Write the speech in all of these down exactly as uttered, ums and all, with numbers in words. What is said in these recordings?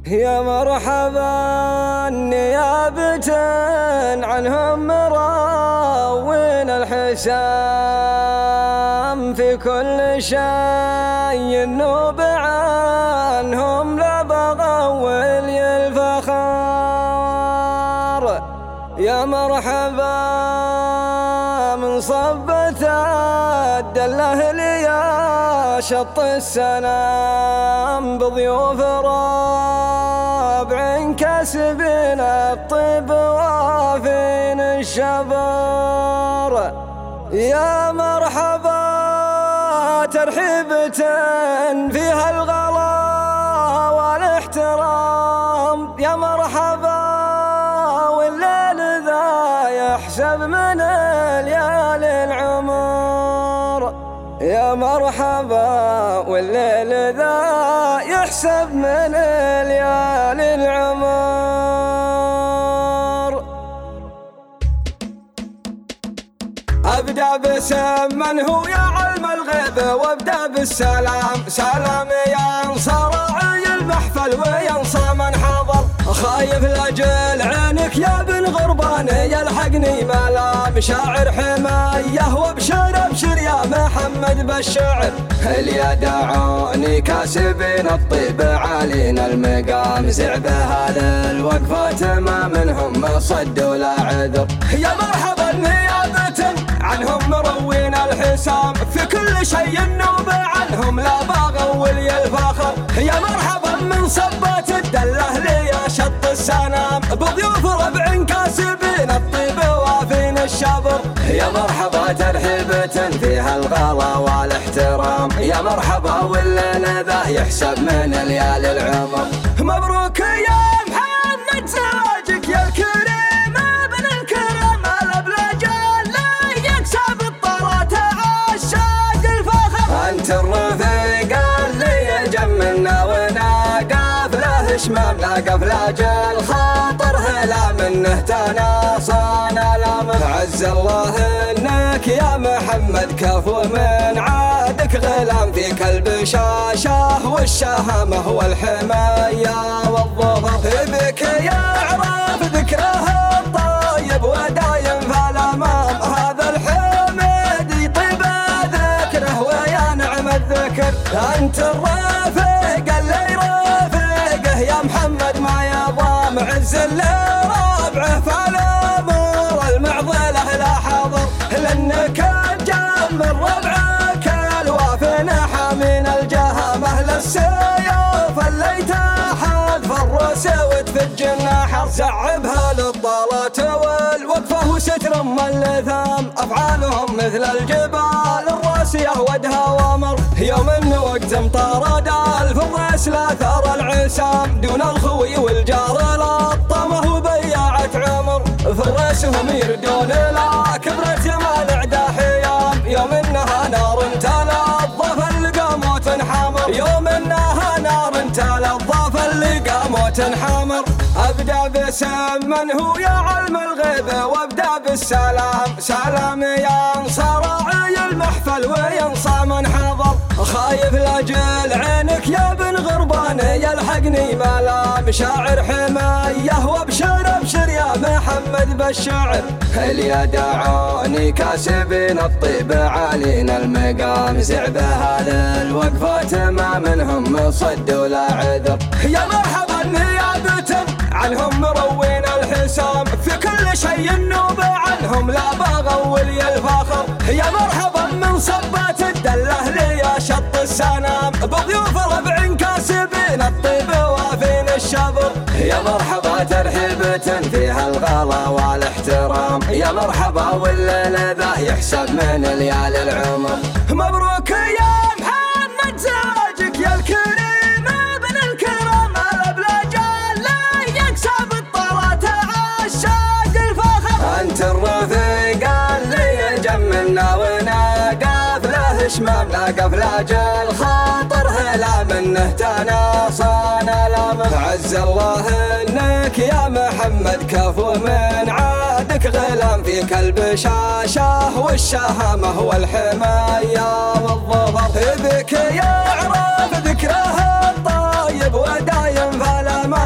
يا مرحبا نيابة عنهم مراوين الحسام في كل شيء النوب عنهم لا بغول الفخار. يا مرحبا من صبة الدله ليا شط السلام بضيوف رابع كاسبين الطيب وافين الشبر. يا مرحبا ترحيبة فيها الغلا والاحترام. يا مرحبا والليل ذا يحسب من ليالي العمر. يا مرحبا والليل ذا يحسب من ليالي العمر. أبدأ باسم من هو يعلم الغيب وابدأ بالسلام. سلام ينصر رعي المحفل وينصى من حضر. خايف لاجل عينك يا ابن غربان يلحقني ملام. شاعر حمايه وابشر ابشر يا محمد بالشعر. اللي دعوني كاسبين الطيب عالينا المقام. زعبه هذا الوقفات ما منهم صد ولا عذر. يا مرحبا نيابة عنهم مروين الحسام في كل شيء النوب عنهم لا باغوا ولي الفخر. يا مرحبا من صبات الدله ليا شط السلام بضيوف ربع كاسبين الطيب وافين الشبر. يا مرحبا ترحيبة فيها الغلا والاحترام. يا مرحبا والليل ذا يحسب من ليالي العمر. مبروك يا محمد زواجك يا الكريم ابن الكرم الابلج اللي يكسب الطرات عشاق الفخر. انت الرفيق اللي يجملنا وناقف له شمام ناقف لاجل خاطر هلا منه تناصانا لامه. عز الله انك يا محمد كفو من عادك غلام فيك البشاشه والشهامه والحمايه والظفر. بك يا عراف ذكره الطيب ودايم فالامام. هذا الحميد يطيب ذكره ويا نعم الذكر. انت الرافق اللي يرافقه يا محمد ما يضام. عز اللي رابعه فالامور المعضله لا حضر. لانك الجم من ربعك الوافين حامين الجهامه للسيوف اللي تحت فالروس وتفج النحر. زعبها للطالات والوقفه وستر من اللثام. افعالهم مثل الجبال الراسيه ودها ومر. يوم ان وقت مطارد الفرس لا ثار العسام دون الخوي والجار لطمه وبياعة عمر. فرسهم يردون لا كبرت جمال عدا حيام. يوم انها نار تلظف اللقى موت حمر. يوم انها نار تلظف اللقى موت حمر. ابدا باسم من هو يعلم الغيب وابدا بالسلام. سلام ينصر رعي المحفل وينصى من حضر. خايف لاجل عينك يا ابن غربان يلحقني ملام. شاعر حمايه وابشر ابشر يا محمد بالشعر. اللي دعوني كاسبين الطيب عالينا المقام. زعبه هذا الوقفات ما منهم صد ولا عذر. يا مرحبا نيابة عنهم مروين الحسام في كل شيء النوب عنهم لا باغوا ولي الفخر. يا مرحبا من صبات الدله ليا شط السلام بضيوف ربع كاسبين الطيب وافين الشبر. يا مرحبا ترحيبة فيها الغلا والاحترام. يا مرحبا والليل ذا يحسب من ليالي العمر. مبروك يا محمد زواجك يا الكريم ابن الكرم الابلج اللي يكسب الطرات عشاق الفخر. انت الرفيق اللي يجملنا وناقف له شمام ناقف لاجل خاطر هلا منه تناصانا لامه. عز الله انك يا محمد كفو من عادك غلام فيك البشاشه والشهامه والحمايه والظفر. بك يا عراف ذكره الطيب ودايم فالامام.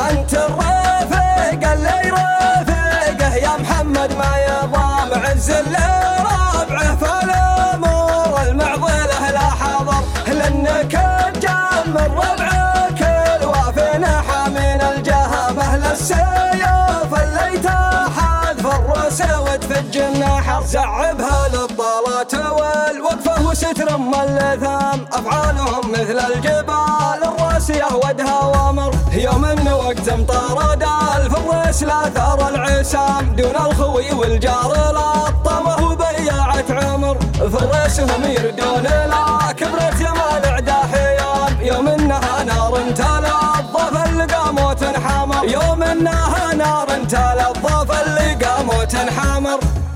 انت الرافق اللي يرافقه يا محمد ما يضام عز اللي رابعه فالامور المعضله لا حضر لانك الجم ربعك الوافينا حامين الجهامه للسيوف اللي تحت في الراس وتفج النحر زعبها للطلات والوقفه وستر ام اللثام افعالهم مثل الجبال الراسيه ودها وامر يوم ان وقت مطارد الفرس لا ثار العسام دون الخوي والجار لا طمه وبيعه عمر فرسهم يردون لا كبرت جمال اعداء حيام يوم انها نار تلظف اللقى موت حمر يوم انها نار تلظف اللقى موت حمر